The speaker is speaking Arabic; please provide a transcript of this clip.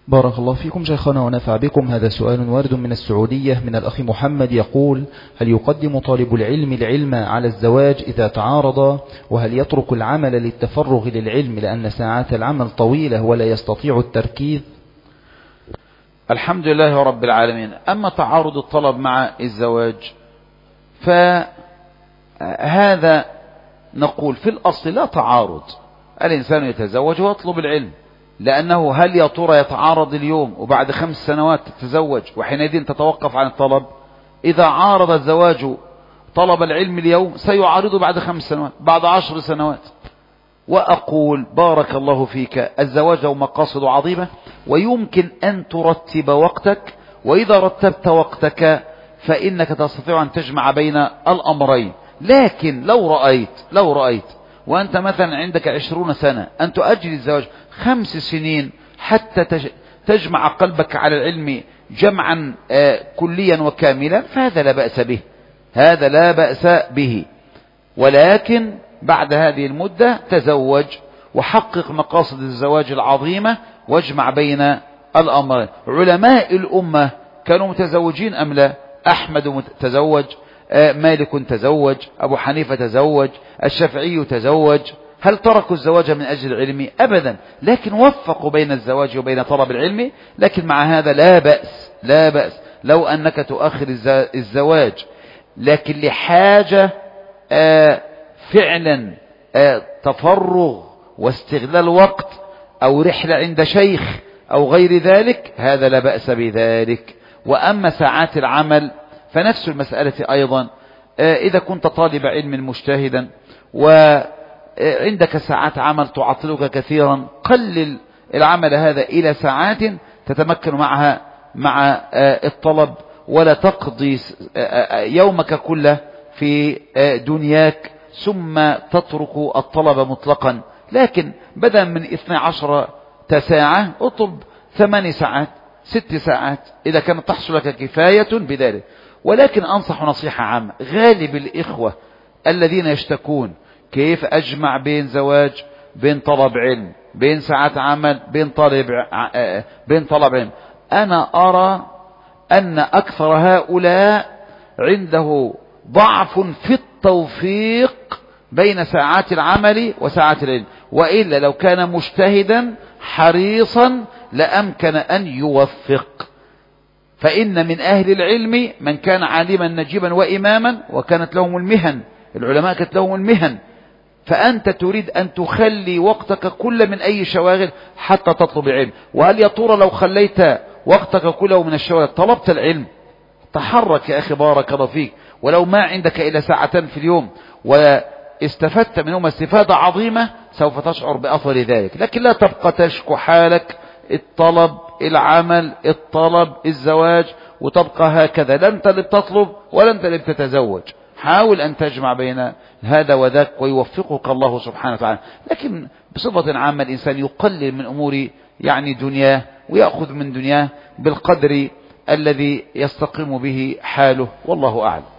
بارك الله فيكم شيخنا ونفع بكم. هذا سؤال وارد من السعودية من الأخ محمد يقول: هل يقدم طالب العلم على الزواج إذا تعارض؟ وهل يترك العمل للتفرغ للعلم لأن ساعات العمل طويلة ولا يستطيع التركيز؟ الحمد لله رب العالمين. أما تعارض الطلب مع الزواج فهذا نقول في الأصل لا تعارض، الإنسان يتزوج ويطلب العلم، لأنه هل يا ترى يتعارض اليوم وبعد 5 سنوات تتزوج وحينئذ تتوقف عن الطلب؟ إذا عارض الزواج طلب العلم اليوم سيعارضه بعد 5 سنوات، بعد 10 سنوات. وأقول بارك الله فيك، الزواج له مقاصد عظيمة ويمكن أن ترتب وقتك، وإذا رتبت وقتك فإنك تستطيع أن تجمع بين الأمرين. لكن لو رأيت وأنت مثلا عندك 20 سنة أن تؤجل الزواج 5 سنين حتى تجمع قلبك على العلم جمعا كليا وكاملا، فهذا لا بأس به، هذا لا بأس به. ولكن بعد هذه المدة تزوج وحقق مقاصد الزواج العظيمة واجمع بين الأمرين. علماء الأمة كانوا متزوجين أم لا؟ أحمد تزوج، مالك تزوج، أبو حنيفة تزوج، الشافعي تزوج. هل تركوا الزواج من أجل العلم؟ أبدا، لكن وفقوا بين الزواج وبين طلب العلم. لكن مع هذا لا بأس لو أنك تؤخر الزواج لكن لحاجة فعلا تفرغ واستغلال وقت أو رحلة عند شيخ أو غير ذلك، هذا لا بأس بذلك. وأما ساعات العمل فنفس المسألة أيضا. إذا كنت طالب علم مجتهدا وعندك ساعات عمل تعطلك كثيرا، قلل العمل هذا إلى ساعات تتمكن معها مع الطلب، ولا تقضي يومك كله في دنياك ثم تترك الطلب مطلقا. لكن بدلا من 12 ساعة اطلب 8 ساعات 6 ساعات إذا كانت تحصل لك كفاية بذلك. ولكن أنصح نصيحة عامة، غالب الإخوة الذين يشتكون كيف أجمع بين زواج، بين طلب علم، بين ساعات عمل، بين طلب علم، أنا أرى أن أكثر هؤلاء عنده ضعف في التوفيق بين ساعات العمل وساعات العلم، وإلا لو كان مجتهدا حريصا لأمكن أن يوفق. فإن من أهل العلم من كان عالما نجيبا وإماما وكانت لهم المهن، العلماء كانت لهم المهن، فأنت تريد أن تخلي وقتك كله من أي شواغل حتى تطلب العلم. وهل يا ترى لو خليت وقتك كله من الشواغل طلبت العلم؟ تحرك يا أخي بارك الله فيك، ولو ما عندك إلا 2 ساعة في اليوم واستفدت منهما استفادة عظيمة سوف تشعر بأثر ذلك. لكن لا تبقى تشكو حالك الطلب العمل الطلب الزواج وتبقى هكذا، لا أنت اللي بتطلب ولا أنت اللي بتتزوج. حاول أن تجمع بين هذا وذاك ويوفقك الله سبحانه وتعالى. لكن بصفة عامة الإنسان يقلل من أمور يعني دنياه ويأخذ من دنياه بالقدر الذي يستقيم به حاله، والله أعلم.